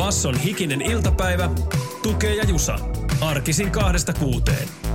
Basson hikinen iltapäivä, Tukee ja Jusa. Arkisin 2-6.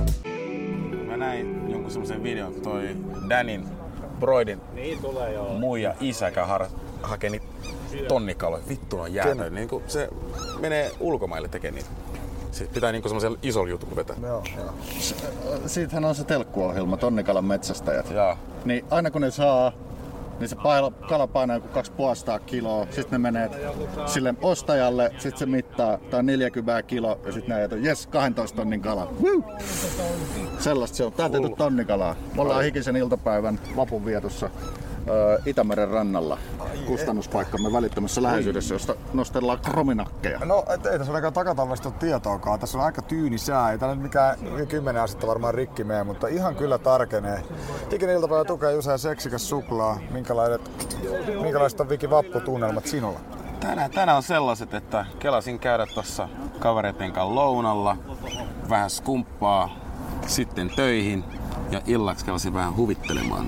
Mä näin jonkun semmosen videon, kun toi Danin Broidin muija isä hakee niitä tonnikaloja. Vittu on jäätä. Niin se menee ulkomaille tekemään niitä. Sitten pitää niinku semmoisella isolla jutulla vetää. Joo. Siitähän on se telkkuohjelma, Tonnikalan metsästäjät. Joo. Niin aina kun ne saa, niin se kala painaa joku 2,5 kiloa. Sitten ne menee sille ostajalle, sitten se mittaa, tää on 40 kiloa, ja sitten ne ajattelee, jes, 12 tonnin kala. Sellaista se on. Tää on tehty tonnikalaa. Me ollaan hikisen iltapäivän vapunvietossa Itämeren rannalla. Kustannuspaikkamme välittömässä läheisyydessä, josta nostellaan krominakkeja. No ei tässä ainakaan takatalvesta ole tietoakaan. Tässä on aika tyyni sää. Ei tää nyt mikään 10 astetta varmaan rikki mene, mutta ihan kyllä tarkenee. Hikinen iltapäivä Tukee Jusa ja seksikäs suklaa. Minkälaiset on Viki vapputunnelmat sinulla? Tänään on sellaiset, että kelasin käydä tossa kavereiden kanssa lounalla, vähän skumppaa, sitten töihin ja illaksi kelasin vähän huvittelemaan.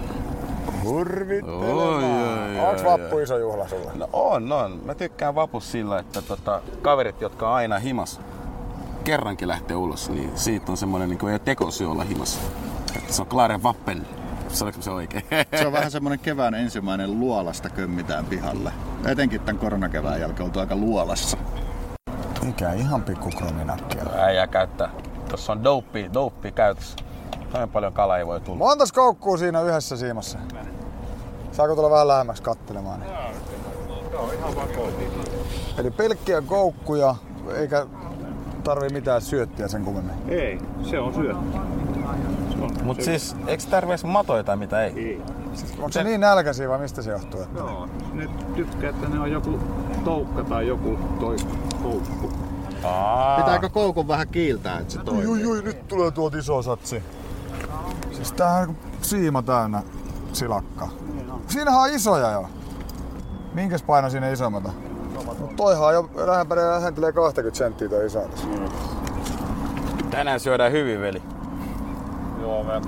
Hurvittelemaan. Onks vappu iso juhla sulle? No on. Mä tykkään vapussa sillä, että kaverit, jotka on aina himas, kerrankin lähtee ulos, niin siitä on semmonen niin kuin ei tekosyy olla himas. Että se on klaren vappen. Sanoinko se oikein? Se on vähän semmonen kevään ensimmäinen luolasta kömmitään pihalle. Etenkin tän koronakevään jälkeen oltu aika luolassa. Mikä ihan pikku krominakkia. Äijää käyttää. Tossa on dope käytössä. Noin paljon kalaa ei voi tulla. Montas koukkuu siinä yhdessä siimassa? Saako tulla vähän lähemmäksi kattelemaan? Niin? Joo, ihan vaan koukkuja. Eli pelkkiä koukkuja, eikä tarvii mitään syöttiä sen kummemmin? Ei, se on syötti. Mut siis, eikö tarvitse matoja tai mitä? Ei. Onko se niin nälkäisiä vai mistä se johtuu? Että... Joo, ne tykkää, että ne on joku toukka tai joku toi koukku. Pitääkö koukun vähän kiiltää, että se toimii? Jui, nyt tulee tuolta iso satsi. Siis tää on siima täynnä silakkaa. Siinähän on isoja jo. Minkäs paino siinä isommalta? No toihan on jo lähentelee 20 senttiä toi iso. Tänään syödään hyvin, veli. Joo, me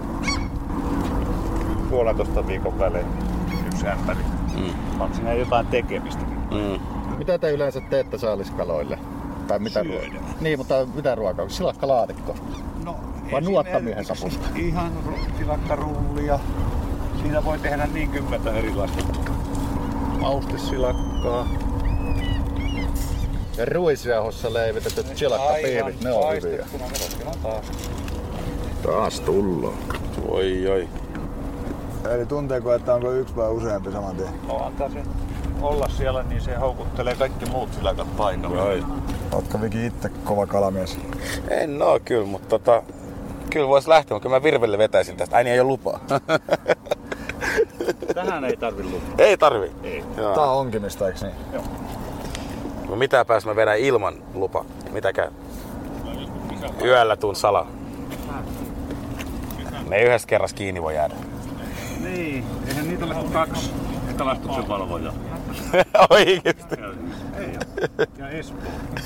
1,5 viikon välein yksi ämpäri. On siinä jotain tekemistäkin. Mitä te yleensä teette saaliskaloille? Tai mitä niin, mutta mitä ruokaa? Silakkalaatikko? No, vai nuottamiehen kapusta? Ihan silakkarullia. Siinä voi tehdä niin 10 erilaista maustesilakkaa. Ja ruisjauhossa leivitetyt silakkapiivit, ne on hyviä. Taas tullaan. Oi. Eli tunteeko, että onko yksi vai useampi saman tien? No antaa sen olla siellä, niin se houkuttelee kaikki muut silakat paikalle. Ootko Viki itse kova kalamies? En oo kyllä, mutta kyllä vois lähteä, mutta kyllä mä virvelle vetäisin tästä. Äini ei oo lupaa. Tähän ei tarvi lupaa. Ei tarvi? Ei. Tää on onkimista, eiks niin? Joo. No mitä pääs mä vedän ilman lupa? Mitä käy? Yöllä tuun salaa. Me ei yhdessä kerras kiinni voi jäädä. Niin, eihän niitä ole kuin 2 kalastuksen valvojaa. Oikeesti? Ei ja Espoo.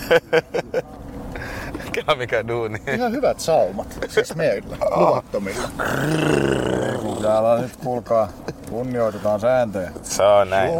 Kela mikä duuni. Ihan hyvät saumat, siis meillä, luvattomilla. Täällä nyt kuulkaa, kunnioitetaan sääntöjä. Se on näin.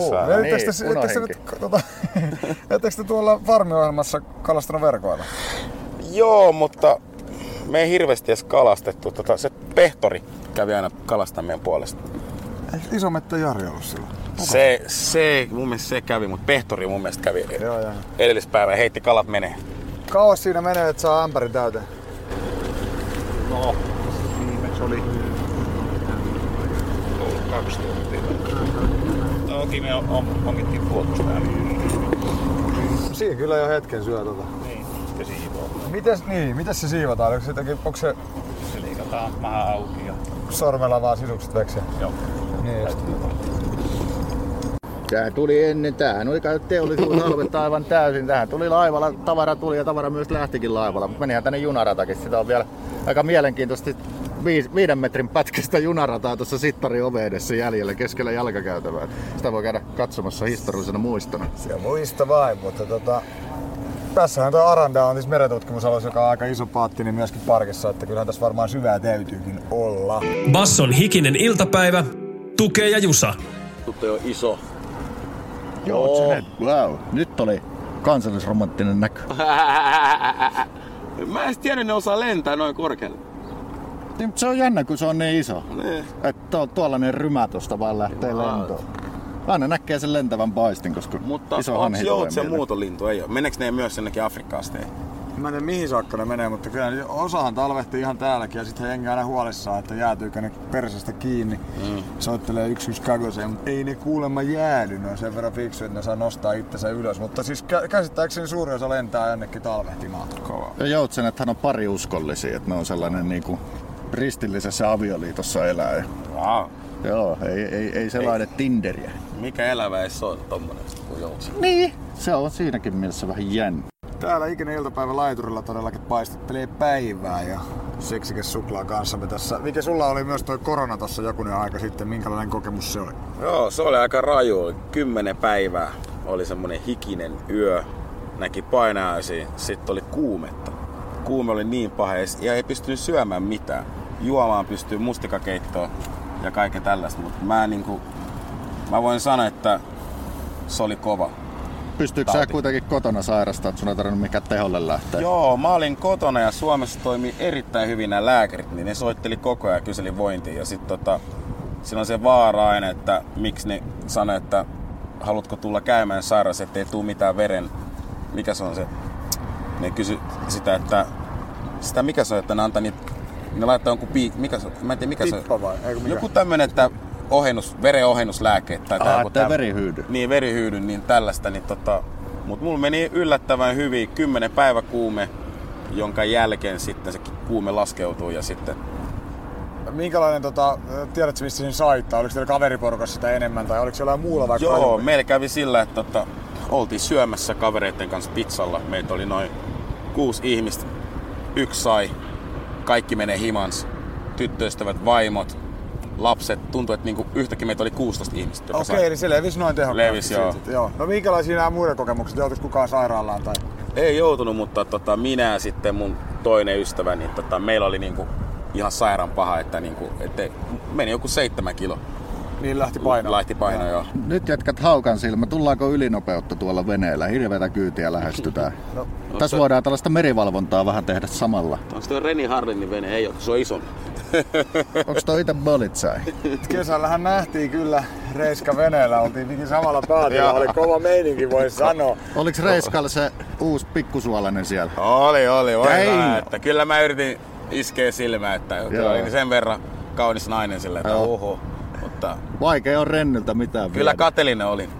Ettekö te tuolla farmiohjelmassa kalastanut verkoilla? Joo, mutta me ei hirveästi edes kalastettu. Se pehtori kävi aina kalastamaan meidän puolesta. Isomettä Jari ollut silloin? Se mun mielestä se kävi, mutta pehtori mun mielestä kävi Joo. edellispäivänä ja heitti kalat menee. Kauas siinä menee, että saa ämpärin täyteen? No, viimeksi oli 2 tuntia. Toki me ongittiin puolesta täällä. Siinä kyllä jo hetken syö Niin, ja siivoo. Mites se siivotaan? Onko se... Se liikataan maha auki ja... Sormella vaan sisukset veksiä? Joo. Niin just. Tämähän tuli ennen, tämähän oli kai teollisuusalue aivan täysin. Tähän tuli laivalla, tavara tuli ja tavara myös lähtikin laivalla. Mutta menihän tänne junaratakin. Sitä on vielä aika mielenkiintoisesti 5 metrin pätkästä junarataa tuossa Sittarin oven edessä jäljellä keskellä jalkakäytävää. Sitä voi käydä katsomassa historiallisena muistona. Se muista vain, mutta tässähän tuo Aranda on siis merentutkimusalus, joka on aika iso paatti, niin myöskin parkissa, että kyllähän tässä varmaan syvää täytyykin olla. Basson hikinen iltapäivä, Tukee ja Jusa. Tutte on iso. Joo, wow. Nyt oli kansallisromanttinen näkö. Mä en tiedä, ne osaa lentää noin korkealle. Niin, se on jännä, kun se on niin iso. Ne. Että tuollainen rymä tosta vaan lähtee lentoon. Aina näkee sen lentävän paistin, koska mutta iso onko joutsen mieleen. muutolintu? Ei ole. Meneekö ne myös jonnekin Afrikkaan asti? Mä en tiedä mihin saakka ne menee, mutta kyllä osahan talvehtii ihan täälläkin ja sit he jengi aina huolissaan, että jäätyykö ne persestä kiinni. Soittelee 112, mutta ei ne kuulemma jäädy. Ne on sen verran fiksu, että ne saa nostaa itsensä ylös. Mutta siis käsittääkseni suuri osa lentää jonnekin talvehtimaan. Kovaa. Ja joutsenethan on pariuskollisia, että ne on sellainen niinku ristillisessä avioliitossa elää. Wow. Joo, ei sellainen Tinderiä. Mikä elävä ei se on tommonen kuin joutsen? Niin, se on siinäkin mielessä vähän jännä. Täällä ikinä iltapäivä laiturilla todellakin paistattelee päivää ja seksikäs suklaa kanssamme tässä. Mikä sulla oli myös toi korona tossa jokunen aika sitten, minkälainen kokemus se oli? Joo, se oli aika raju. 10 päivää oli semmonen hikinen yö. Näki painajaisia. Sitten oli kuumetta. Kuume oli niin paha ja ei pystynyt syömään mitään. Juomaan pystyy mustikakeittoa ja kaiken tällaista, mutta mä voin sanoa, että se oli kova. Pystyykö sä kuitenkin kotona sairastaa, että sun ei tarvinnut mikään teholle lähteä? Joo, mä olin kotona ja Suomessa toimii erittäin hyvin nämä lääkärit, niin ne soitteli koko ajan ja kyseli vointia. Ja sit siinä on se vaara aina, että miksi ne sanoi, että haluatko tulla käymään sairaassa, ettei tuu mitään veren. Mikä se on se? Ne kysy sitä, että mikä se on, että ne antaa niitä, ne laittaa jonkun mikä se on? Mä en tiedä mikä se on. Tippa vai? Joku tämmönen, että verenohennuslääke tai ettei verihyydy. Niin, verihyydy, niin tällaista. Niin mut mulla meni yllättävän hyvin 10 päivä kuume, jonka jälkeen sitten se kuume laskeutuu ja sitten... Minkälainen, tiedätkö missä siinä saittaa? Oliko teillä kaveriporukassa sitä enemmän tai oliko jollain muulla vaikka? Joo, meillä kävi sillä, että oltiin syömässä kavereiden kanssa pizzalla. Meitä oli noin 6 ihmistä. 1 sai. Kaikki menee himans. Tyttöystävät, vaimot, lapset. Tuntui, että niinku yhtäkkiä meitä oli 16 ihmistä. Okei, eli se levisi noin tehokkaasti. Levisi, joo. No minkälaisia nämä muiden kokemukset? Joutuiko kukaan sairaalaan? Tai? Ei joutunut, mutta minä ja sitten mun toinen ystävä, niin meillä oli niinku ihan sairaan paha, että meni joku 7 kiloa. Niin lähti painoon. Joo. Nyt jätkät haukan silmä. Tullaanko ylinopeutta tuolla veneellä? Hirveätä kyytiä lähestytään. Tässä voidaan tällaista merivalvontaa vähän tehdä samalla. Onko tuo Reni Harlinin vene? Ei ole, se on iso. Onko toi ite Bolitsai? Kesällähän nähtiin kyllä Reiska veneellä. Oltiin samalla päätillä. Oli kova meininki, voi sanoa. Oliks Reiskalla se uusi pikkusuolainen siellä? Oli. Että kyllä mä yritin iskeä silmää, että oli sen verran kaunis nainen sillä, että oho. Mutta vaikea on Renniltä mitään kyllä viedä. Katelinen oli.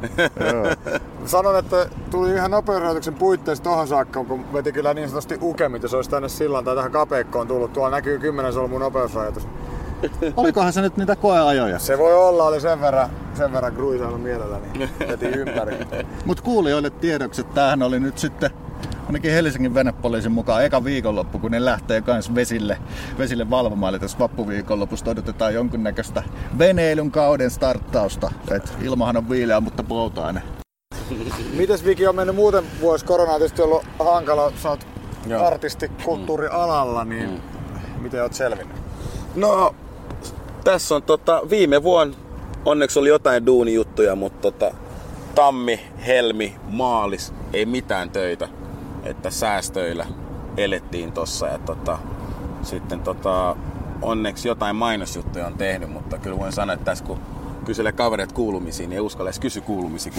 Sanon, että tuli ihan nopeusrajoituksen puitteissa tohon saakka, kun veti kyllä niin sanotusti ukemit, jos olisi tänne sillan tai tähän kapeikkoon tullut. Tuolla näkyy 10 solmun nopeusrajoitus. Olikohan se nyt niitä koeajoja? Se voi olla, oli sen verran kruisailu mielelläni. Veti ympäri. Mut kuulijoille tiedoksi, että tämähän oli nyt sitten ainakin Helsingin venepoliisin mukaan eka viikonloppu, kun ne lähtee kans vesille valvomaan. Eli tässä vappuviikonlopusta odotetaan jonkunnäköistä veneilyn kauden starttausta. Et ilmahan on viileä, mutta polttoaine. Mites Viki on mennyt muuten vuosi? Korona on tietysti ollut hankala. Sä oot artisti kulttuurialalla, niin miten oot selvinnyt? No, tässä on viime vuonna onneksi oli jotain duunijuttuja, mutta tammi, helmi, maalis, ei mitään töitä. Että säästöillä elettiin tossa ja sitten onneksi jotain mainosjuttuja on tehnyt, mutta kyllä voin sanoa, että tässä kun kyselee kavereet kuulumisiin, niin ei uskalla edes kysy kuulumisia,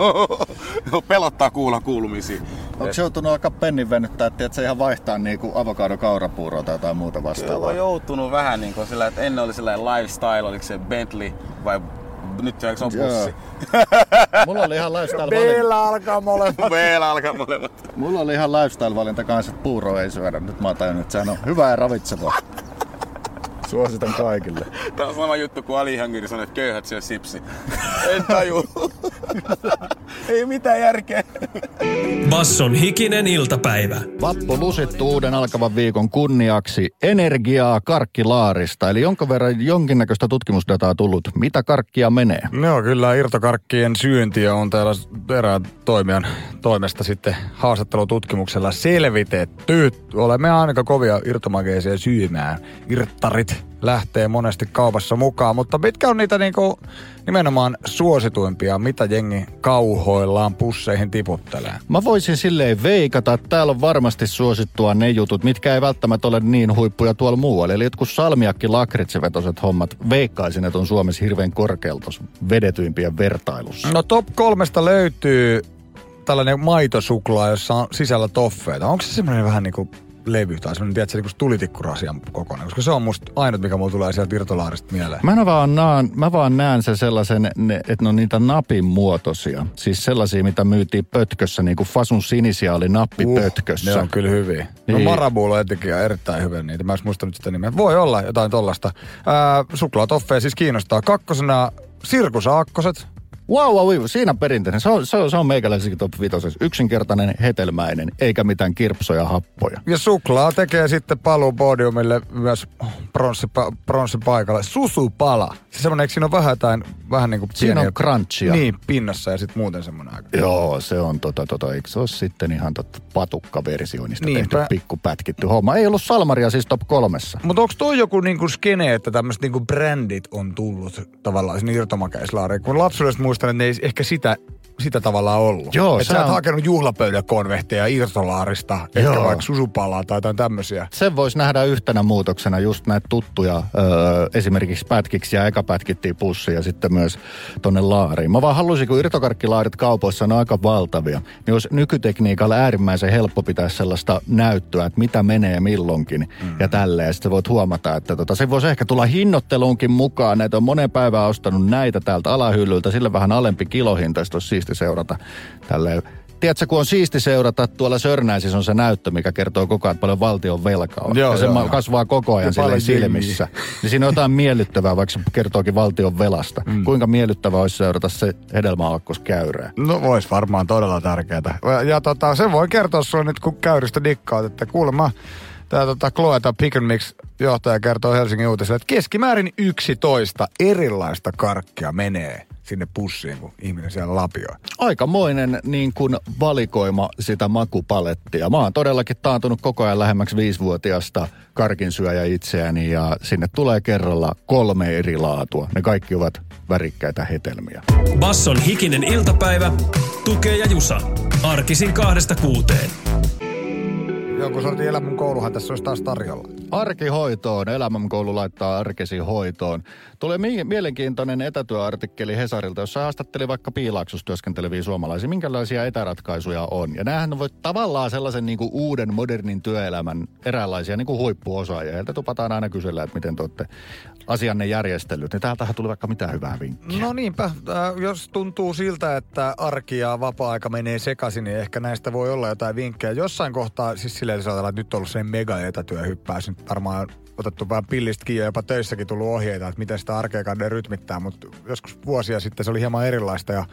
kun pelottaa kuulla kuulumisia. Onko joutunut alkaa pennin venyttää, että se ihan vaihtaa niinku avokado-kaurapuuroa tai jotain muuta vastaavaa? Kyllä on joutunut vähän niin kuin sillä, että ennen oli sellainen lifestyle, oliko se Bentley vai nyt se on bussi. Mulla oli ihan lifestyle B-llä alkaa molemmat. Mulla oli ihan lifestyle-valinta kanssa, että puuroa ei syödä. Nyt mä oon tajunnut, että sehän on hyvää ja ravitsevaa. Suositan kaikille. Tää on sama juttu kuin Ali Hangiri sanoi, että köyhät syö sipsi. En taju. Ei mitään järkeä. Basson hikinen iltapäivä. Vappu lusittu uuden alkavan viikon kunniaksi energiaa karkkilaarista. Eli jonkin verran jonkinnäköistä tutkimusdataa tullut. Mitä karkkia menee? No kyllä, irtokarkkien syöntiä on täällä erään toimijan toimesta sitten haastattelututkimuksella selvitetty. Olemme aika kovia irtomakeisia syymään. Irttarit lähtee monesti kaupassa mukaan. Mutta mitkä on niitä niinku nimenomaan suosituimpia, mitä jengi kauhoillaan pusseihin tiputtelee? Mä voisin silleen veikata, että täällä on varmasti suosittua ne jutut, mitkä ei välttämättä ole niin huippuja tuolla muualla. Eli jotkut salmiakki lakritsivetoset hommat, veikkaisin, että on Suomessa hirveän korkealta vedetyimpien vertailussa. No top 3 löytyy tällainen maitosuklaa, jossa on sisällä toffeita. Onko se semmoinen vähän niinku levy tai semmoinen, tiedätkö, niinku tulitikkurasian kokonaan? Koska se on musta ainut, mikä mulla tulee sieltä irtolaarista mieleen. Mä vaan näen sen sellaisen, että ne on niitä napin muotoisia. Siis sellaisia, mitä myytiin pötkössä, niin kuin Fasun sinisiä oli nappipötkössä. Ne on kyllä hyviä. Niin. No Marabuulo etenkin on erittäin hyvä niitä. Mä en muistanut sitä nimeä. Voi olla jotain tollasta. Suklaatoffeja siis kiinnostaa. 2. sirkusaakkoset. Wow, siinä perinteinen. Se on meikäläisikin top 5. Yksinkertainen, hetelmäinen, eikä mitään kirpsoja happoja. Ja suklaa tekee sitten paluu podiumille myös pronssipaikalle. Susupala. Se semmoinen, eikö siinä on vähän niin kuin siinä on crunchia. Niin, pinnassa ja sitten muuten semmoinen aika. Joo, se on eikö se ole sitten ihan patukkaversioinnista tehty pikkupätkitty homma. Ei ollut salmaria siis top 3. Mutta onko toi joku niinku skene, että tämmöiset niinku brändit on tullut tavallaan sinne irtomakeislaariin? Kun lapsuudesta muistan, että ne ei ehkä sitä tavallaan ollut. Joo, että sä et hakenut juhlapöydäkonvehteja irtolaarista, ehkä vaikka susupalaa tai jotain tämmöisiä. Sen voisi nähdä yhtenä muutoksena just näitä tuttuja esimerkiksi pätkiksi ja eka pätkittiin pussia ja sitten myös tonne laariin. Mä vaan haluaisin, kun irtokarkkilaarit kaupoissa on aika valtavia, niin olisi nykytekniikalla äärimmäisen helppo pitää sellaista näyttöä, että mitä menee milloinkin ja tälleen. Ja sitten voit huomata, että se voisi ehkä tulla hinnoitteluunkin mukaan. Näitä on moneen päivään ostanut näitä täältä alahyllyltä, sille vähän alempi kilohinta, ja olisi siisti seurata tälleen. Tiedätkö, kun on siisti seurata, tuolla Sörnäisissä on se näyttö, mikä kertoo koko ajan, paljon valtion velkaa on. Ja se kasvaa koko ajan silleen silmissä. Niin siinä on jotain miellyttävää, vaikka se kertookin valtion velasta. Kuinka miellyttävää olisi seurata se hedelmäaakkoskäyrää? No vois varmaan todella tärkeää. Ja se voi kertoa sulle nyt, kun käyristä dikkaat, että kuulemma tämä Cloetta Pick and Mix johtaja kertoo Helsingin uutisille, että keskimäärin 11 erilaista karkkia menee sinne pussiin, kun ihminen siellä lapioi. Aikamoinen niin kuin valikoima sitä makupalettia. Mä oon todellakin taantunut koko ajan lähemmäksi 5-vuotiaasta karkinsyöjä itseäni ja sinne tulee kerralla 3 eri laatua. Ne kaikki ovat värikkäitä hetelmiä. Basson hikinen iltapäivä, Tukee ja Jusa. Arkisin 2-6. Jonkun sortin Elämän kouluhan tässä olisi taas tarjolla. Arkihoitoon. Elämän koulu laittaa arkesi hoitoon. Tulee mielenkiintoinen etätyöartikkeli Hesarilta, jossa haastatteli vaikka Piilaaksossa työskenteleviä suomalaisia. Minkälaisia etäratkaisuja on? Ja näähän voi tavallaan sellaisen niin kuin uuden modernin työelämän eräänlaisia niin kuin huippuosaajia. Heiltä tupataan aina kysellä, että miten te olette asianne järjestellyt. Niin täältähän tuli vaikka mitään hyvää vinkkiä. No niinpä. Jos tuntuu siltä, että arki ja vapaa-aika menee sekaisin, niin ehkä näistä voi olla jotain vinkkejä. Jossain kohtaa, siis silleen saattaa, että nyt on ollut sen mega etätyöhyppäys. Nyt varmaan otettu vähän pillistä kiinni ja jopa töissäkin tullut ohjeita, että miten sitä arkea kannattaa rytmittää. Mutta joskus vuosia sitten se oli hieman erilaista ja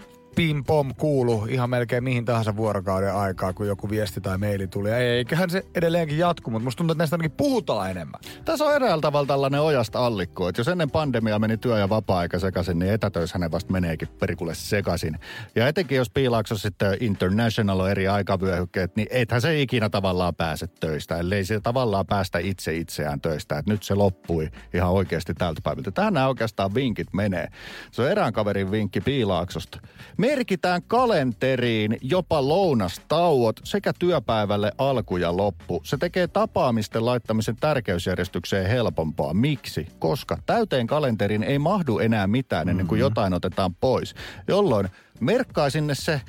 pim pom kuulu ihan melkein mihin tahansa vuorokauden aikaa, kun joku viesti tai maili tuli. Eiköhän se edelleenkin jatku, mutta musta tuntuu, että näistä ainakin puhutaan enemmän. Tässä on eräällä tavalla tällainen ojasta allikko, että jos ennen pandemiaa meni työ- ja vapaa-aika sekaisin, niin etätöissä ne vasta meneekin perikulle sekaisin. Ja etenkin jos Piilaaksossa sitten international on eri aikavyöhykkeet, niin ethän se ikinä tavallaan pääse töistä, ellei se tavallaan päästä itseään töistä. Että nyt se loppui ihan oikeasti tältä päivältä. Tähän nämä oikeastaan vinkit menee. Se on erään kaverin vinkki Piilaaksosta. Merkitään kalenteriin jopa lounastauot sekä työpäivälle alku ja loppu. Se tekee tapaamisten laittamisen tärkeysjärjestykseen helpompaa. Miksi? Koska täyteen kalenteriin ei mahdu enää mitään ennen kuin jotain otetaan pois. Jolloin merkkaa sinne se,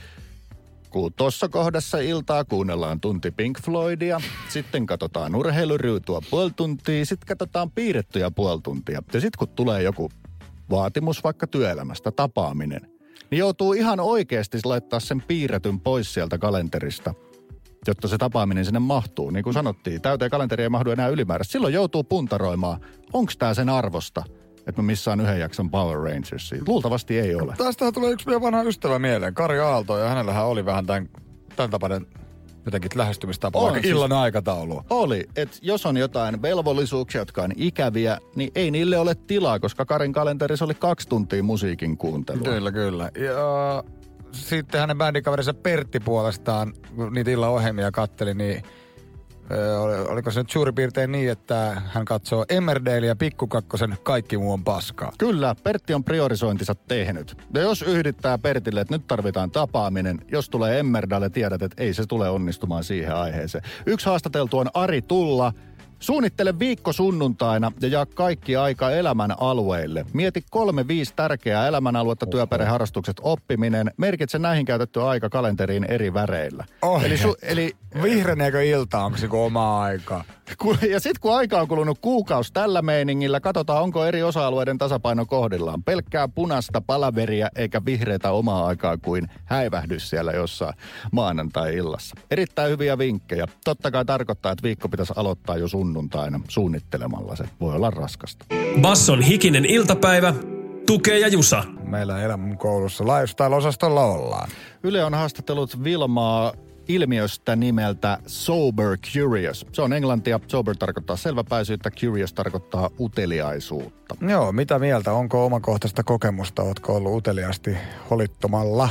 kun tuossa kohdassa iltaa kuunnellaan tunti Pink Floydia, sitten katsotaan urheiluryytua puoli tuntia, sitten katsotaan piirrettyjä puoli tuntia. Ja sitten kun tulee joku vaatimus vaikka työelämästä, tapaaminen, niin joutuu ihan oikeasti laittaa sen piirretyn pois sieltä kalenterista, jotta se tapaaminen sinne mahtuu. Niin kuin sanottiin, täyteen kalenteri ei mahdu enää ylimääräistä. Silloin joutuu puntaroimaan, onko tämä sen arvosta, että mä missään yhden jakson Power Rangersia. Luultavasti ei ole. Tästähän tulee yksi meidän vanha ystävä mieleen, Kari Aalto, ja hänellähän oli vähän tämän tapainen jotenkin lähestymistapa, vaikka siis illan aikataulua. Oli, että jos on jotain velvollisuuksia, jotka on ikäviä, niin ei niille ole tilaa, koska Karin kalenterissa oli 2 tuntia musiikin kuuntelua. Kyllä. Ja sitten hänen bändikaverinsa Pertti puolestaan, kun niitä illan ohjelmia katteli, niin Oliko se nyt suurin piirtein niin, että hän katsoo Emmerdale ja Pikku Kakkosen Kaikki muu on paskaa? Kyllä, Pertti on priorisointinsa tehnyt. Ja jos yhdittää Pertille, että nyt tarvitaan tapaaminen, jos tulee Emmerdale, tiedät, että ei se tule onnistumaan siihen aiheeseen. Yksi haastateltu on Ari Tulla. Suunnittele viikko sunnuntaina ja jaa kaikki aika elämän alueille. Mieti 3-5 tärkeää elämänaluetta, työperheharrastukset, oppiminen. Merkitse näihin käytetty aika kalenteriin eri väreillä. Eli vihreneekö ilta, onko se omaa aikaa? Ja sitten kun aika on kulunut kuukausi tällä meiningillä, katsotaan onko eri osa-alueiden tasapaino kohdillaan. Pelkkää punaista palaveria eikä vihreätä omaa aikaa kuin häivähdys siellä jossain maanantai-illassa. Erittäin hyviä vinkkejä. Totta kai tarkoittaa, että viikko pitäisi aloittaa jo sunnuntaina suunnittelemalla. Se voi olla raskasta. Basson hikinen iltapäivä. Tukee ja Jusa. Meillä Elämän koulussa lifestyle-osastolla ollaan. Yle on haastatellut Vilmaa ilmiöstä nimeltä Sober Curious. Se on englantia. Sober tarkoittaa selväpäisyyttä, curious tarkoittaa uteliaisuutta. Joo, mitä mieltä? Onko omakohtaista kokemusta? Ootko ollut uteliaasti holittomalla?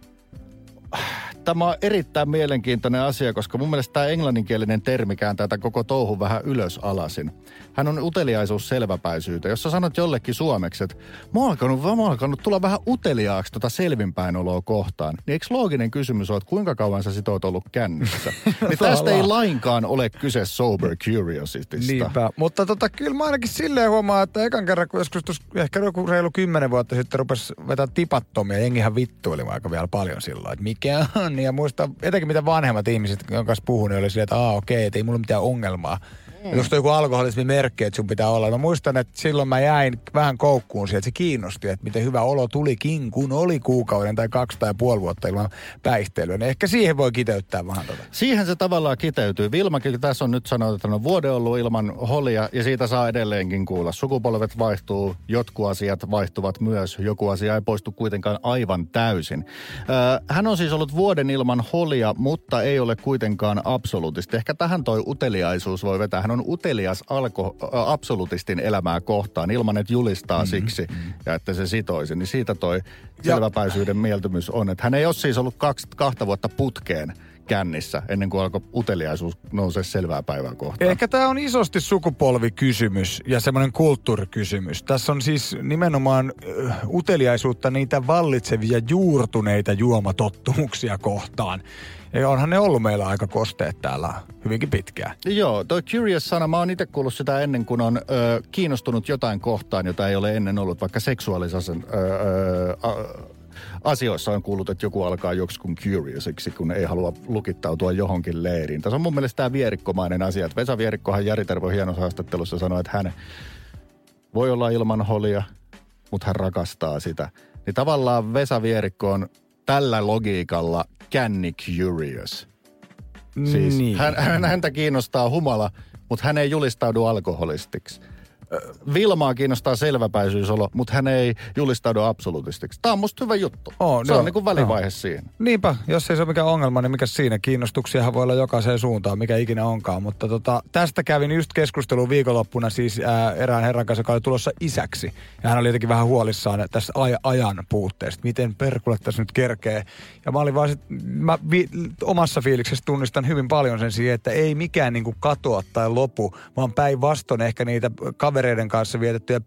Tämä on erittäin mielenkiintoinen asia, koska mun mielestä tämä englanninkielinen termi kääntää tämän koko touhun vähän ylös alasin. Hän on uteliaisuus selväpäisyyteen. Jos sä sanot jollekin suomeksi, että mä oon alkanut tulla vähän uteliaaksi selvinpäinoloa kohtaan, niin eikö looginen kysymys ole, että kuinka kauan sä sit oot ollut kännissä? Niin tästä ei lainkaan ole kyse sober curiositystä. Niinpä, mutta kyllä mä ainakin silleen huomaan, että ekan kerran, kun joskus ehkä joku reilu 10 vuotta sitten rupesi vetää tipattomia, jengihän vittuili aika vielä paljon silloin, että mikä on. Ja muista, etenkin mitä vanhemmat ihmiset, jonka kanssa puhun, niin oli silleen, että okei, että ei mulla mitään ongelmaa. Just joku alkoholismin merkki, että sun pitää olla. Mä muistan, että silloin mä jäin vähän koukkuun siihen, että se kiinnosti, että miten hyvä olo tulikin, kun oli kuukauden tai 2 tai puoli vuotta ilman päihteilyä. Niin ehkä siihen voi kiteyttää vähän tota. Siihen se tavallaan kiteytyy. Vilmakin tässä on nyt sanonut, että on vuoden ollut ilman holia ja siitä saa edelleenkin kuulla. Sukupolvet vaihtuu, jotkut asiat vaihtuvat myös. Joku asia ei poistu kuitenkaan aivan täysin. Hän on siis ollut vuoden ilman holia, mutta ei ole kuitenkaan absoluutisti. Ehkä tähän toi uteliaisuus voi vetää. Hän on utelias absolutistin elämää kohtaan ilman, että julistaa siksi ja että se sitoisi. Niin siitä toi selväpäisyyden mieltymys on, että hän ei ole siis ollut 2 vuotta putkeen kännissä ennen kuin alkoi uteliaisuus nousee selvää päivää kohtaan. Ehkä tämä on isosti sukupolvikysymys ja semmoinen kulttuurikysymys. Tässä on siis nimenomaan uteliaisuutta niitä vallitsevia juurtuneita juomatottumuksia kohtaan. Ja onhan ne ollut meillä aika kosteet täällä hyvinkin pitkään. Joo, toi curious-sana, mä oon itse kuullut sitä ennen kuin on kiinnostunut jotain kohtaan, jota ei ole ennen ollut, vaikka seksuaalisessa asioissa on kuullut, että joku alkaa joksikun curiousiksi, kun ei halua lukittautua johonkin leiriin. Tässä on mun mielestä tämä vierikkomainen asia. Että Vesa Vierikkohan Jari Tervo hienossa haastattelussa sanoi, että hän voi olla ilman holia, mutta hän rakastaa sitä. Niin tavallaan Vesa Vierikko on tällä logiikalla känni curious. Siis niin. Häntä kiinnostaa humala, mutta hän ei julistaudu alkoholistiksi. Vilmaa kiinnostaa selväpäisyysolo, mutta hän ei julistaudu absoluutistiksi. Tämä on musta hyvä juttu. Se on niin kuin välivaihe siihen. Niinpä, jos ei se ole mikään ongelma, niin mikä siinä? Kiinnostuksiahan voi olla jokaiseen suuntaan, mikä ikinä onkaan. Mutta tästä kävin just keskustelun viikonloppuna siis erään herran kanssa, joka oli tulossa isäksi. Ja hän oli jotenkin vähän huolissaan tässä ajan puutteesta. Miten perkulle tässä nyt kerkee. Ja mä olin vaan omassa fiiliksessä tunnistan hyvin paljon sen siihen, että ei mikään niin kuin katoa tai lopu, vaan päinvastoin ehkä niitä kavereiden kanssa vietettyjä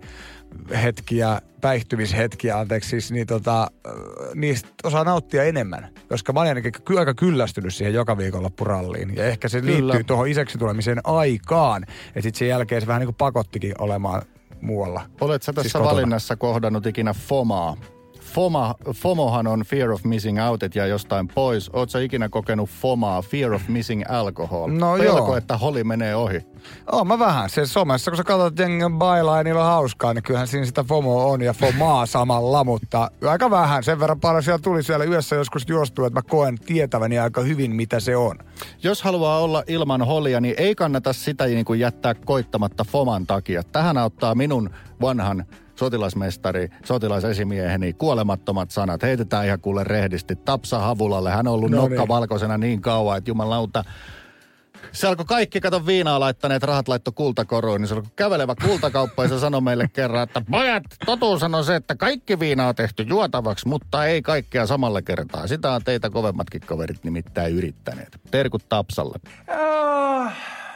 päihtymishetkiä, siis, niin niistä osaa nauttia enemmän. Koska mä olin ainakin aika kyllästynyt siihen joka viikonloppuralliin. Ja ehkä se liittyy tuohon isäksi tulemiseen aikaan. Ja sitten sen jälkeen se vähän niin kuin pakottikin olemaan muualla. Olet sä tässä siis valinnassa kohdannut ikinä FOMAa? FOMOhan on fear of missing out, et jää jostain pois. Oot sä ikinä kokenut FOMAa, fear of missing alcohol? No pelko, joo. että holi menee ohi. Mä vähän. Se somessa, kun sä katsot jengen bailaa ja niillä on hauskaa, niin kyllähän siinä sitä FOMOa on ja FOMAa samalla, mutta aika vähän. Sen verran paljon siellä tuli siellä yössä joskus juostua, että mä koen tietäväni aika hyvin, mitä se on. Jos haluaa olla ilman holia, niin ei kannata sitä niin kuin jättää koittamatta FOMAn takia. Tähän auttaa minun vanhan sotilasmestari, sotilasesimieheni, kuolemattomat sanat. Heitetään ihan kuule rehdisti. Tapsa Havulalle. Hän on ollut nokka valkoisena niin kauan, että jumalauta. Se alkoi kaikki, kato viinaa laittaneet, rahat laitto kultakoruun, niin se alkoi kävelevä kultakauppa ja se sanoi meille kerran, että pojat, totuus on se, että kaikki viina on tehty juotavaksi, mutta ei kaikkea samalla kertaa. Sitä on teitä kovemmatkin kaverit nimittäin yrittäneet. Terkut Tapsalle.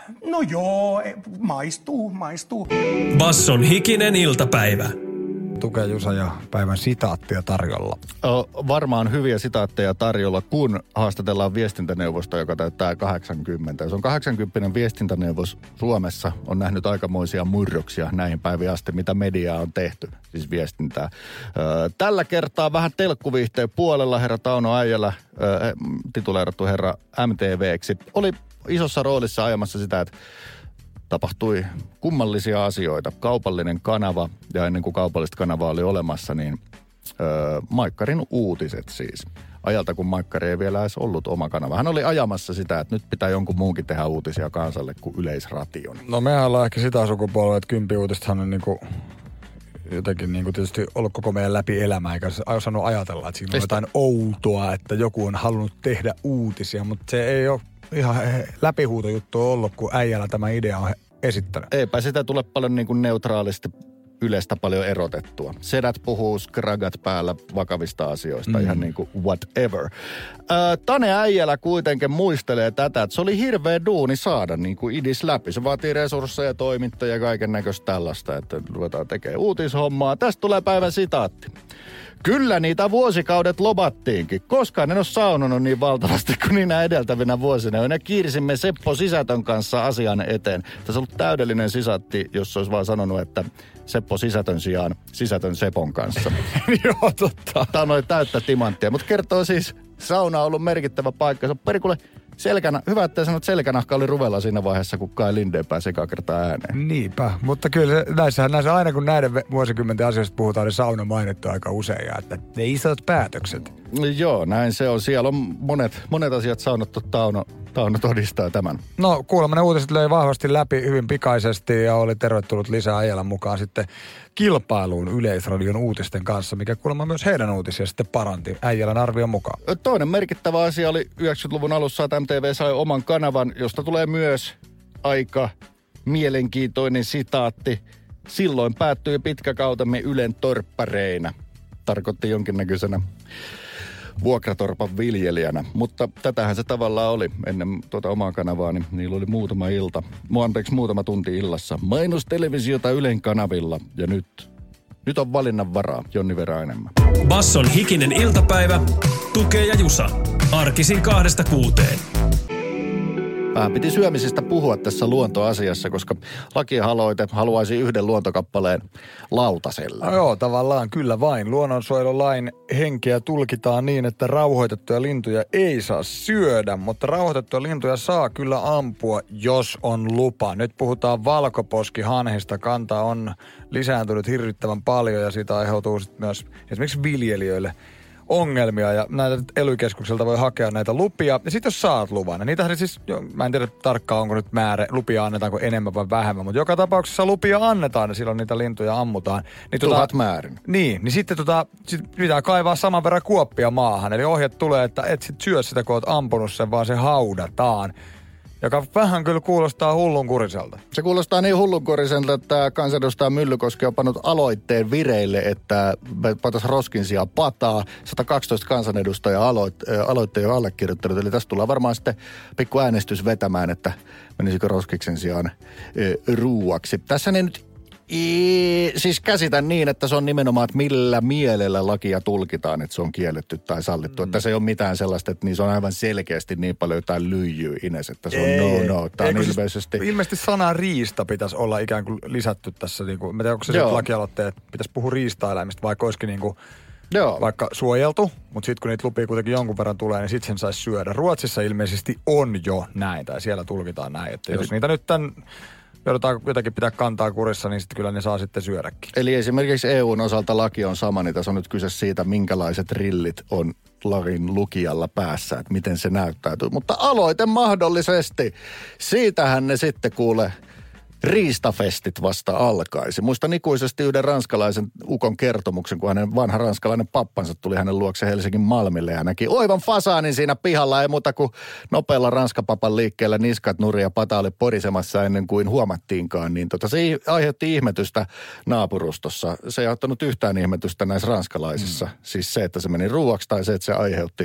No joo, maistuu. Basson hikinen iltapäivä. Tukee Jusa ja päivän sitaattia tarjolla. Varmaan hyviä sitaatteja tarjolla, kun haastatellaan viestintäneuvosta, joka täyttää 80. Se on 80 viestintäneuvos Suomessa, on nähnyt aikamoisia murroksia näihin päiviin asti, mitä mediaa on tehty, siis viestintää. Tällä kertaa vähän telkkuviihteen puolella herra Tauno Äijälä, tituleerattu herra MTV:ksi, oli isossa roolissa ajamassa sitä, että tapahtui kummallisia asioita. Kaupallinen kanava, ja ennen kuin kaupallista kanavaa oli olemassa, niin Maikkarin uutiset siis. Ajalta, kun Maikkari ei vielä edes ollut oma kanava. Hän oli ajamassa sitä, että nyt pitää jonkun muunkin tehdä uutisia kansalle kuin Yleisration. No mehän ollaan ehkä sitä sukupolvea, että 10 uutistahan on niinku jotenkin niinku tietysti ollut koko meidän läpi elämää, eikä osannut ajatella, että siinä on jotain outoa, että joku on halunnut tehdä uutisia, mutta se ei ole ihan läpihuutojuttu ollut, kun äijällä tämä idea on esittänyt. Eipä sitä tule paljon niin kuin neutraalisti Ylestä paljon erotettua. Sedät puhuu skragat päällä vakavista asioista, ihan niin kuin whatever. Tane Äijälä kuitenkin muistelee tätä, että se oli hirveä duuni saada niin kuin idis läpi. Se vaatii resursseja, toimittajia ja kaiken näköistä tällaista, että ruvetaan tekemään uutishommaa. Tästä tulee päivän sitaatti. Kyllä niitä vuosikaudet lobattiinkin. Koskaan en ole saunonut niin valtavasti kuin niinä edeltävinä vuosina. Ja kiirsimme Seppo Sisätön kanssa asian eteen. Tässä on ollut täydellinen sisatti, jos olisi vaan sanonut, että Seppo Sisätön sijaan Sisätön Sepon kanssa. Joo, totta. Tämä on noin täyttä timanttia, mutta kertoo siis, sauna on ollut merkittävä paikka. Se on perikuule hyvä, että sanot selkänahka oli ruvella siinä vaiheessa, kun Kai Lindén pääsi ekaa kertaa ääneen. Niinpä, mutta kyllä näissä aina kun näiden vuosikymmenten asioista puhutaan, niin sauna mainittu aika usein, että ne isot päätökset. Joo, näin se on. Siellä on monet asiat saunottu. Tauno todistaa tämän. No kuulemma ne uutiset löi vahvasti läpi hyvin pikaisesti ja oli tervetullut lisää Äijälän mukaan sitten kilpailuun Yleisradion uutisten kanssa, mikä kuulemma myös heidän uutisia sitten paranti Äijälän arvion mukaan. Toinen merkittävä asia oli 90-luvun alussa, että MTV sai oman kanavan, josta tulee myös aika mielenkiintoinen sitaatti. Silloin päättyi pitkä kautemme Ylen torppareina. Tarkoitti jonkinnäköisenä vuokratorpan viljelijänä, mutta tätähän se tavallaan oli. Ennen tuota omaa kanavaa, niin niillä oli muutama tunti illassa mainostelevisiota Ylen kanavilla, ja nyt on valinnan varaa, Jonni Verä enemmän. Basson hikinen iltapäivä, Tukee ja Jusa, arkisin 2-6. Vähän piti syömisestä puhua tässä luontoasiassa, koska lakialoite haluaisi yhden luontokappaleen lautaselle. No joo, tavallaan kyllä vain. Luonnonsuojelulain henkeä tulkitaan niin, että rauhoitettuja lintuja ei saa syödä, mutta rauhoitettuja lintuja saa kyllä ampua, jos on lupa. Nyt puhutaan valkoposkihanhista. Kanta on lisääntynyt hirvittävän paljon ja siitä aiheutuu sitten myös esimerkiksi viljelijöille ongelmia, ja näitä ELY-keskukselta voi hakea näitä lupia. Ja sitten jos saat luvan, niitähän siis, mä en tiedä tarkkaan onko nyt lupia annetaanko enemmän vai vähemmän, mutta joka tapauksessa lupia annetaan ja silloin niitä lintuja ammutaan. Niin Tuhat määrin. Niin sitten sit pitää kaivaa saman verran kuoppia maahan. Eli ohjeet tulee, että et sit syö sitä, kun oot ampunut sen, vaan se haudataan. Joka vähän kyllä kuulostaa hullunkuriselta. Se kuulostaa niin hullunkuriselta, että kansanedustaja Myllykoski on pannut aloitteen vireille, että pantaisiin roskin sijaan pataa. 112 kansanedustajaa aloitteen on allekirjoittanut. Eli tässä tullaan varmaan sitten pikku äänestys vetämään, että menisikö roskiksen sijaan ruuaksi. Tässä ne nyt siis käsitän niin, että se on nimenomaan, että millä mielellä lakia tulkitaan, että se on kielletty tai sallittu. Että se ei ole mitään sellaista, että se on aivan selkeästi niin paljon jotain lyijyä Ines, että se on no. Tämä on ilmeisesti... Ilmeisesti sana riista pitäisi olla ikään kuin lisätty tässä. Niin kuin, mä tiedän, onko se lakialoitteet, että pitäisi puhua riistaeläimistä, vaikka olisikin niin kuin vaikka suojeltu, mutta sitten kun niitä lupia kuitenkin jonkun verran tulee, niin sitten sen saisi syödä. Ruotsissa ilmeisesti on jo näin, tai siellä tulkitaan näin, että jos niitä nyt joudutaan jotakin pitää kantaa kurissa, niin sitten kyllä ne saa sitten syödäkin. Eli esimerkiksi EUn osalta laki on sama, niin tässä on nyt kyse siitä, minkälaiset rillit on lain lukijalla päässä, että miten se näyttäytyy. Mutta aloite mahdollisesti. Siitähän ne sitten kuule riistafestit vasta alkaisi. Muistan ikuisesti yhden ranskalaisen ukon kertomuksen, kun hänen vanha ranskalainen pappansa tuli hänen luokse Helsingin Malmille ja näki oivan fasaanin siinä pihalla, ei muuta kuin nopealla ranskapapan liikkeellä niskat nurin ja pata oli porisemassa ennen kuin huomattiinkaan. Niin se aiheutti ihmetystä naapurustossa. Se ei aiheuttanut yhtään ihmetystä näissä ranskalaisissa. Siis se, että se meni ruuaksi tai se, että se aiheutti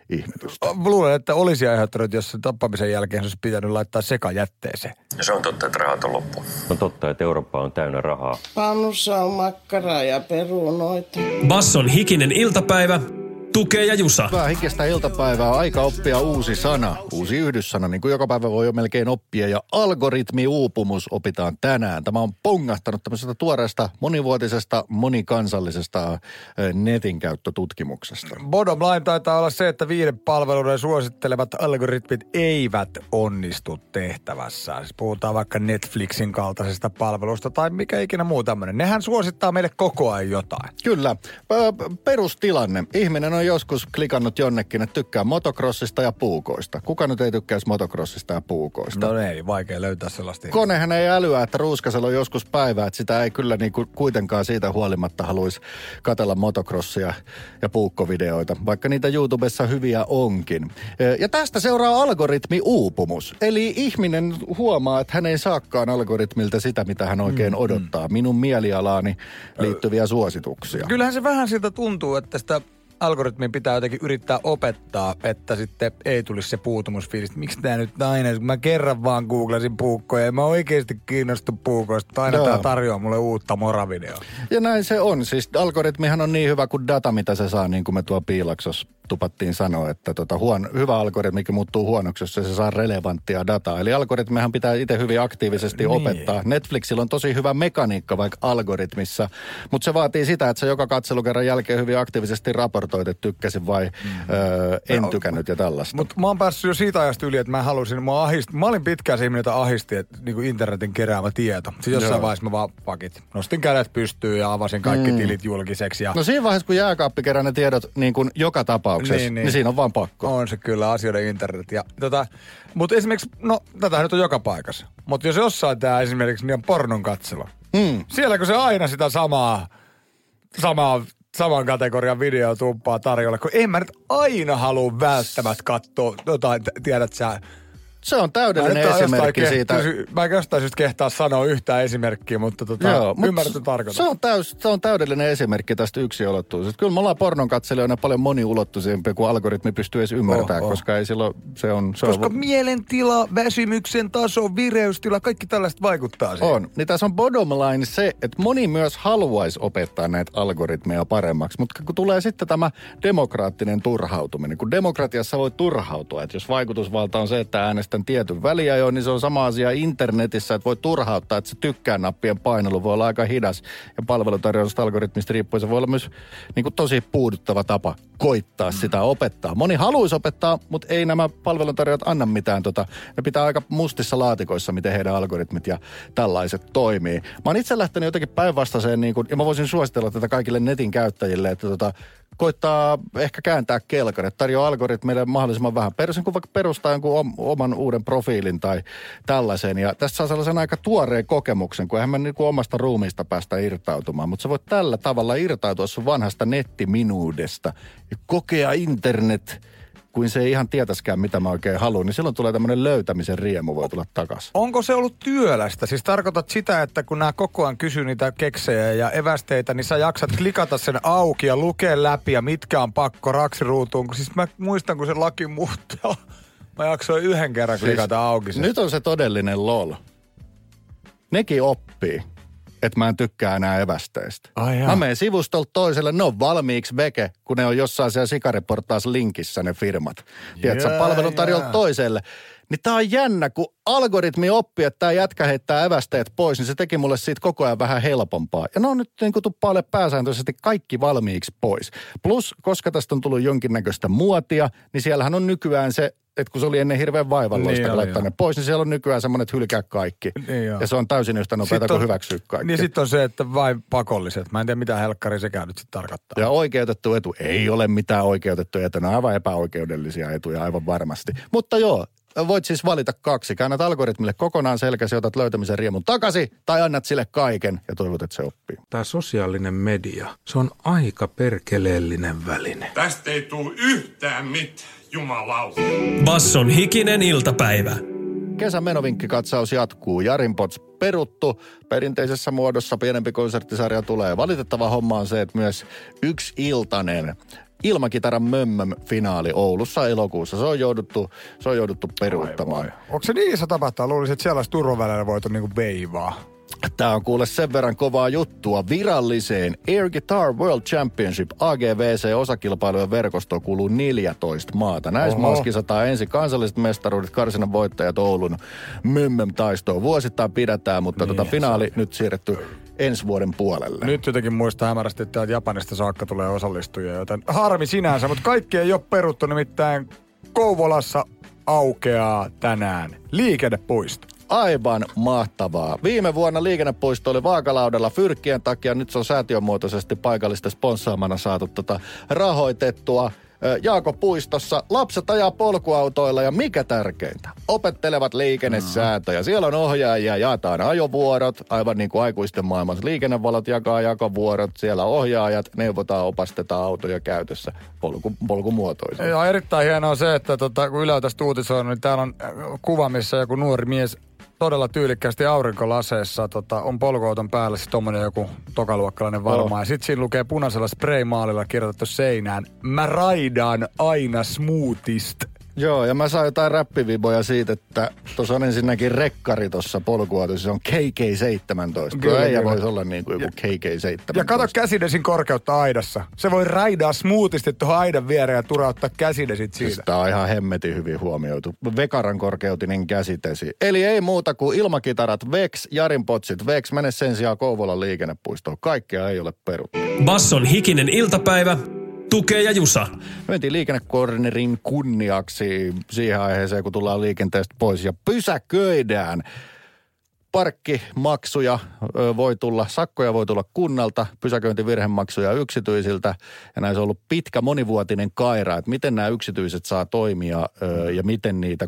ihmetystä. Luulen, että olisi aiheuttanut, jos tappamisen jälkeen se olisi pitänyt laittaa sekajätteeseen. Ja se on totta, että rahat on loppu. On totta, että Eurooppa on täynnä rahaa. Pannussa on makkaraa ja perunoita. Basson hikinen iltapäivä. Tukee ja Jusa. Hyvää hikistä iltapäivää. Aika oppia uusi sana. Uusi yhdyssana, niin kuin joka päivä voi jo melkein oppia. Ja algoritmiuupumus opitaan tänään. Tämä on pongahtanut tämmöisestä tuoreesta, monivuotisesta, monikansallisesta netin käyttötutkimuksesta. Bottom line taitaa olla se, että 5 palveluiden suosittelevat algoritmit eivät onnistu tehtävässään. Siis puhutaan vaikka Netflixin kaltaisesta palvelusta tai mikä ikinä muu tämmöinen. Nehän suosittaa meille koko ajan jotain. Kyllä. Perustilanne. Ihminen on joskus klikannut jonnekin, että tykkää motocrossista ja puukoista. Kuka nyt ei tykkäisi motocrossista ja puukoista? No ei, vaikea löytää sellaista. Konehan ei älyä, että ruuskasella on joskus päivää, että sitä ei kyllä niin kuitenkaan siitä huolimatta haluaisi katsella motocrossia ja puukkovideoita, vaikka niitä YouTubessa hyviä onkin. Ja tästä seuraa algoritmiuupumus. Eli ihminen huomaa, että hän ei saakaan algoritmilta sitä, mitä hän oikein odottaa. Minun mielialaani liittyviä suosituksia. Kyllähän se vähän siltä tuntuu, että sitä algoritmin pitää jotenkin yrittää opettaa, että sitten ei tulisi se puutumusfiilis. Miksi tää nyt aina, kun mä kerran vaan googlasin puukkoja ja mä oikeasti kiinnostun puukoista, aina tää tarjoaa mulle uutta moravideoa. Ja näin se on. Siis algoritmihan on niin hyvä kuin data, mitä se saa, niin kuin me tuo Piilaksossa tupattiin sanoa, että hyvä algoritmikin muuttuu huonoksi, jos se saa relevanttia dataa. Eli algoritmihan pitää itse hyvin aktiivisesti opettaa. Netflixillä on tosi hyvä mekaniikka vaikka algoritmissa, mutta se vaatii sitä, että se joka katselukerran jälkeen hyvin aktiivisesti raportoit, että tykkäsin vai en tykännyt ja tällaista. Mutta mä oon päässyt jo siitä ajasta yli, että mä halusin, mä olin pitkään se ihminen, jota ahisti, että niinku internetin keräämä tieto. Siis jossain vaiheessa mä vaan pakit. Nostin kädet pystyyn ja avasin kaikki tilit julkiseksi. Ja... No siinä vaiheessa, kun jääkaappi kerää ne tiedot niin kuin joka tapauksessa, niin siinä on vaan pakko. On se kyllä, asioiden internet. Ja, mutta esimerkiksi, no tätä nyt on joka paikassa. Mutta jos jossain tää esimerkiksi niin on pornon katselu. Sielläkö se aina sitä saman kategorian video tuppaa tarjolla, kun en mä nyt aina halua välttämättä katsoa jotain, tiedät sä. Se on täydellinen esimerkki siitä. Mä en jostain syystä kehtaa sanoa yhtään esimerkkiä, mutta ymmärrätkö tarkoitan. Se on täydellinen esimerkki tästä yksinulottuisuudesta. Kyllä me ollaan pornonkatselijoina paljon moniulottuisempia kuin algoritmi pystyy edes ymmärtämään, koska ei silloin koska mielentila, väsymyksen taso, vireystila, kaikki tällaista vaikuttaa siihen. On. Niin tässä on bottom line se, että moni myös haluaisi opettaa näitä algoritmeja paremmaksi, mutta kun tulee sitten tämä demokraattinen turhautuminen, kun demokratiassa voi turhautua, että jos vaikutusvalta on se, että äänestän tietyn väliajoin, niin se on sama asia internetissä, että voi turhauttaa, että se tykkää-nappien painelu voi olla aika hidas ja palvelutarjousta algoritmista riippuen se voi olla myös niin kuin tosi puuduttava tapa koittaa sitä opettaa. Moni haluaisi opettaa, mutta ei nämä palveluntarjoajat anna mitään. Ne pitää aika mustissa laatikoissa, miten heidän algoritmit ja tällaiset toimii. Mä oon itse lähtenyt jotenkin päinvastaiseen, niin kuin, ja mä voisin suositella tätä kaikille netin käyttäjille, että koittaa ehkä kääntää kelkaret, tarjoaa algoritmeille mahdollisimman vähän. Kun vaikka perustaa jonkun oman uuden profiilin tai tällaisen. Ja tästä saa sellaisen aika tuoreen kokemuksen, kun eihän me niin kuin omasta ruumiista päästä irtautumaan. Mutta sä voit tällä tavalla irtautua sun vanhasta nettiminuudesta ja kokea internet, kuin se ei ihan tietäskään, mitä mä oikein haluan, niin silloin tulee tämmöinen löytämisen riemu, voi tulla takaisin. Onko se ollut työlästä? Siis tarkoitat sitä, että kun nämä koko ajan kysyy niitä keksejä ja evästeitä, niin sä jaksat klikata sen auki ja lukea läpi ja mitkä on pakko raksiruutuun. Siis mä muistan, kun se laki muuttaa. Mä jaksoin yhden kerran klikata auki sen. Nyt on se todellinen lol. Nekin oppii, että mä en tykkää enää evästeistä. Mä menen sivustolta toiselle, ne on valmiiksi veke, kun ne on jossain siellä sikariportaas linkissä ne firmat. Tiedätkö, palvelun tarjolta toiselle. Niin tää on jännä, kun algoritmi oppii, että tää jätkä heittää evästeet pois, niin se teki mulle siitä koko ajan vähän helpompaa. Ja ne on nyt niin kuin tuppaalle pääsääntöisesti kaikki valmiiksi pois. Plus, koska tästä on tullut jonkinnäköistä muotia, niin siellähän on nykyään se, että kun se oli ennen hirveän vaivalloista laittaa ne pois, niin siellä on nykyään semmoinen, että hylkää kaikki. Ja se on täysin yhtä nopeata kuin hyväksyä kaikki. Niin sitten on se, että vain pakolliset. Mä en tiedä, mitä helkkari sekään nyt sitten tarkoittaa. Ja oikeutettu etu ei ole mitään oikeutettuja etuja. Ne on aivan epäoikeudellisia etuja aivan varmasti. Mutta joo, voit siis valita 2. Käännät algoritmille kokonaan selkäsi, otat löytämisen riemun takaisin tai annat sille kaiken ja toivot, että se oppii. Tämä sosiaalinen media, se on aika perkeleellinen väline. Tästä ei tule yhtään mitään, jumalauta. Basson hikinen iltapäivä. Kesän menovinkkikatsaus jatkuu. Jarin Pots peruttu. Perinteisessä muodossa pienempi konserttisarja tulee. Valitettava homma on se, että myös yksi iltainen Ilmakitaran Mömmöm-finaali Oulussa elokuussa. Se on jouduttu peruuttamaan. Onko se niin iso tapahtuma? Luulisin, että siellä olisi turvavälillä voitu niinku veivaa. Tää on kuule sen verran kovaa juttua. Viralliseen Air Guitar World Championship AGVC-osakilpailujen verkostoon kuuluu 14 maata. Näissä maassa kisataan ensin kansalliset mestaruudet, karsinan voittajat Oulun Mömmöm-taistoon. Vuosittain pidetään, mutta finaali nyt siirretty ensi vuoden puolelle. Nyt jotenkin muistaa hämärästi, että Japanista saakka tulee osallistujia, joten harmi sinänsä, mutta kaikki ei ole peruttu, nimittäin Kouvolassa aukeaa tänään liikennepuisto. Aivan mahtavaa. Viime vuonna liikennepuisto oli vaakalaudalla fyrkkien takia. Nyt se on säätiönmuotoisesti paikallista sponssaamana saatu rahoitettua. Jaakopuistossa lapset ajaa polkuautoilla ja mikä tärkeintä, opettelevat liikennesääntöjä. Siellä on ohjaajia, jaetaan ajovuorot, aivan niin kuin aikuisten maailmassa. Liikennevalot jakaa jakovuorot, siellä ohjaajat, neuvotaan, opastetaan autoja käytössä polkumuotoisesti. Ja erittäin hienoa se, että kun Yle on tästä uutisoinut, niin täällä on kuva, missä joku nuori mies todella tyylikkäästi aurinkolaseessa on polkuauton päällä, siis tommonen joku tokaluokkalainen varmaan. Ja sit siinä lukee punaisella spraymaalilla kirjoitettu seinään, mä raidaan aina smoothist. Joo, ja mä saan jotain räppiviboja siitä, että tuossa on ensinnäkin rekkari tuossa polkuautossa, se on KK-17. Kyllä ei voisi olla niin kuin joku KK-17. Ja kato käsidesin korkeutta aidassa. Se voi raidaa smoothisti tuohon aidan viereen ja turauttaa käsidesit siitä. Tämä on ihan hemmetin hyvin huomioitu. Vekaran korkeutinen käsidesi. Eli ei muuta kuin ilmakitarat Vex, Jarinpotsit Vex, mene sen sijaan Kouvolan liikennepuistoon. Kaikkea ei ole peruttu. Basson hikinen iltapäivä. Tukee ja Jusa. Mentiin liikennekornerin kunniaksi siihen aiheeseen, kun tullaan liikenteestä pois ja pysäköidään. Parkkimaksuja voi tulla, sakkoja voi tulla kunnalta, pysäköintivirhemaksuja yksityisiltä. Ja näissä on ollut pitkä monivuotinen kaira, että miten nämä yksityiset saa toimia ja miten niitä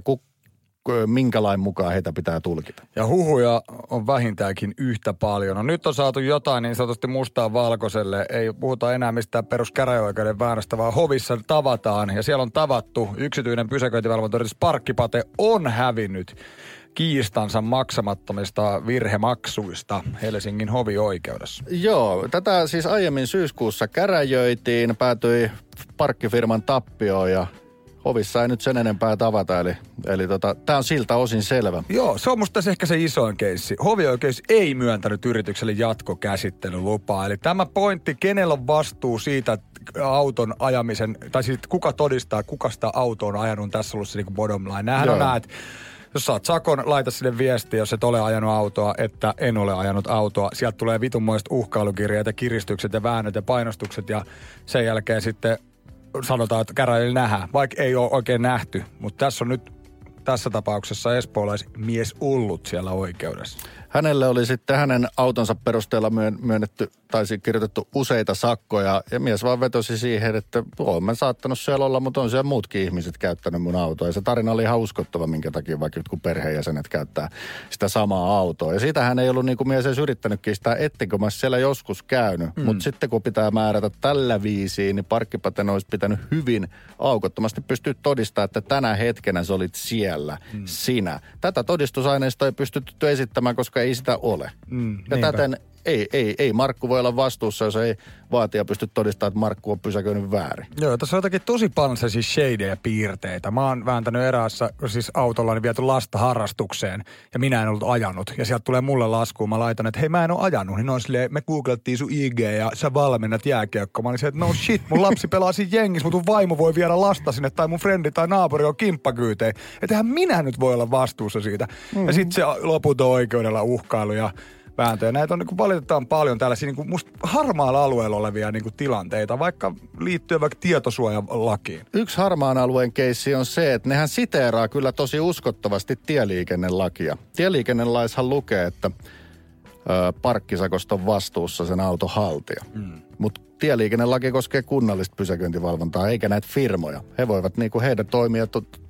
minkä lain mukaan heitä pitää tulkita. Ja huhuja on vähintäänkin yhtä paljon. No nyt on saatu jotain niin sanotusti mustaa valkoiselle. Ei puhuta enää mistään peruskäräjäoikeuden väännöstä, vaan hovissa tavataan. Ja siellä on tavattu. Yksityinen pysäköintivalvontoyritys Parkkipate on hävinnyt kiistansa maksamattomista virhemaksuista Helsingin hovioikeudessa. Joo, tätä siis aiemmin syyskuussa käräjöitiin, päätyi parkkifirman tappioon ja hovissa ei nyt sen enempää tavata, eli tämä on siltä osin selvä. Joo, se on musta ehkä se isoin keissi. Hovioikeus ei myöntänyt yritykselle jatkokäsittelylupaa. Eli tämä pointti, kenellä on vastuu siitä auton ajamisen, tai siitä kuka todistaa, kuka sitä autoa on ajanut, tässä on ollut se niin kuin bottom line. Nämähän on näet, jos saat sakon, laita sinne viestiä, jos et ole ajanut autoa, että en ole ajanut autoa. Sieltä tulee vitunmoiset uhkailukirjeet ja kiristykset ja väännöt ja painostukset ja sen jälkeen sitten sanotaan, että käräjillä nähdään, vaikka ei ole oikein nähty. Mutta tässä on nyt tässä tapauksessa espoolaismies ollut siellä oikeudessa. Hänelle oli sitten hänen autonsa perusteella myönnetty, taisi kirjoitettu useita sakkoja. Ja mies vaan vetosi siihen, että olen saattanut siellä olla, mutta on siellä muutkin ihmiset käyttänyt mun autoa. Ja se tarina oli ihan uskottava, minkä takia vaikka jotkut perheenjäsenet käyttää sitä samaa autoa. Ja siitä hän ei ollut niin kuin mies edes yrittänyt kiistää, ettenkö mä siellä joskus käynyt. Mutta sitten kun pitää määrätä tällä viisiin, niin Parkkipaten olisi pitänyt hyvin aukottomasti pystyä todistamaan, että tänä hetkenä sä olit siellä, sinä. Tätä todistusaineistoa ei pystytty esittämään, koska ei sitä ole. Ja täten ei Markku voi olla vastuussa, jos ei vaatija pysty todistamaan, että Markku on pysäköinyt väärin. Joo, tässä on jotakin tosi paljon sellaisia shadeja piirteitä. Mä oon vääntänyt eräässä siis autollani viety lasta harrastukseen ja minä en ollut ajanut. Ja sieltä tulee mulle laskuun, mä laitan, että hei mä en ole ajanut. Niin on silleen, me googlettiin sun IG ja sä valmennat jääkiekkoa. Mä olin se, että no shit, mun lapsi pelaa siinä jengissä, mun vaimo voi viedä lasta sinne tai mun frendi tai naapuri on kimppakyyteen. Ettehän minä nyt voi olla vastuussa siitä. Ja sit se loput on oikeudella uhkailu ja vääntöjä. Näitä on niin kuin valitetaan paljon tällaisia niin kuin musta harmaalla alueella olevia niin kuin tilanteita, vaikka liittyen vaikka tietosuojalakiin. Yksi harmaan alueen keissi on se, että nehän siteeraa kyllä tosi uskottavasti tieliikennelakia. Tieliikennelaissahan lukee, että parkkisakosta on vastuussa sen auton haltija. Mutta tieliikennelaki koskee kunnallista pysäköintivalvontaa, eikä näitä firmoja. He voivat niin kuin heidän toimia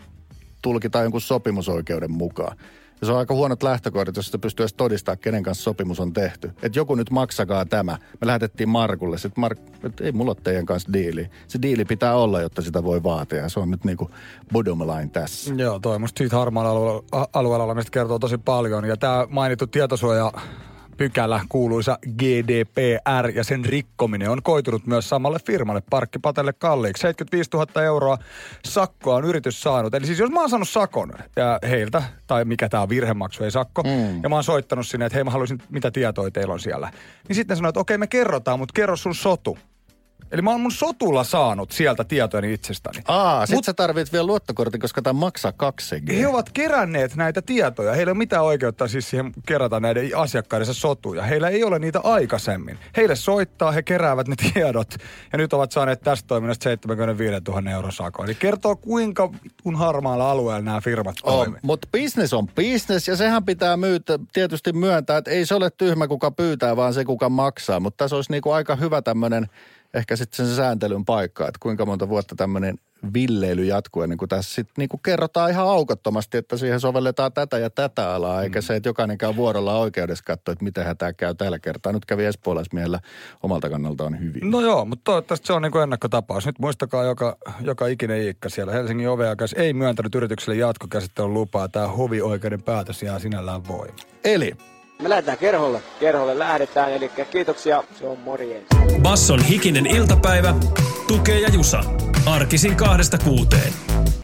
tulkita jonkun sopimusoikeuden mukaan. Ja se on aika huonot lähtökohdat, jos sitä pystyy edes todistamaan, kenen kanssa sopimus on tehty. Että joku nyt maksakaa tämä. Me lähetettiin Markulle. Sitten että ei mulla ole teidän kanssa diili. Se diili pitää olla, jotta sitä voi vaatia. Se on nyt niinku bottom line tässä. Joo, toi musta siitä harmaalla alueella mistä kertoo tosi paljon. Ja tämä mainittu tietosuoja pykälä, kuuluisa GDPR ja sen rikkominen on koitunut myös samalle firmalle, Parkkipatelle kalliiksi. 75 000 euroa sakkoa on yritys saanut. Eli siis jos mä oon saanut sakon ja heiltä, tai mikä tää on virhemaksu, ei sakko, ja mä oon soittanut sinne, että hei mä haluaisin, mitä tietoja teillä on siellä. Niin sitten sanoo, että okei me kerrotaan, mutta kerro sun sotu. Eli mä oon mun sotulla saanut sieltä tietojani itsestäni. Sit sä tarvit vielä luottokortin, koska tää maksaa 2G. He ovat keränneet näitä tietoja. Heillä ei ole mitään oikeutta siis siihen kerätä näiden asiakkaidensa sotuja. Heillä ei ole niitä aikaisemmin. Heille soittaa, he keräävät ne tiedot. Ja nyt ovat saaneet tästä toiminnasta 75 000 euron sakon. Eli kertoo, kuinka harmaalla alueella nämä firmat toimii. Mutta business on business, ja sehän pitää tietysti myöntää, että ei se ole tyhmä, kuka pyytää, vaan se, kuka maksaa. Mutta tässä olisi niinku aika hyvä tämmöinen, ehkä sitten sen sääntelyn paikka, että kuinka monta vuotta tämmöinen villeily jatkuu, niin kuin tässä sitten niin kuin kerrotaan ihan aukottomasti, että siihen sovelletaan tätä ja tätä alaa, eikä se, että jokainen käy vuorolla oikeudessa katsoa, että mitenhän tämä käy tällä kertaa. Nyt kävi espoolaismiehellä omalta kannaltaan hyvin. No joo, mutta toivottavasti se on niin kuin ennakkotapaus. Nyt muistakaa joka ikinen iikka siellä. Helsingin oveakas ei myöntänyt yritykselle jatkokäsittelyn lupaa. Tämä hovioikeuden päätös jää sinällään voima. Eli me lähdetään kerholle. Kerholle lähdetään, eli kiitoksia. Se on morjens. Basson hikinen iltapäivä. Tukee ja Jusa. Arkisin 2-6.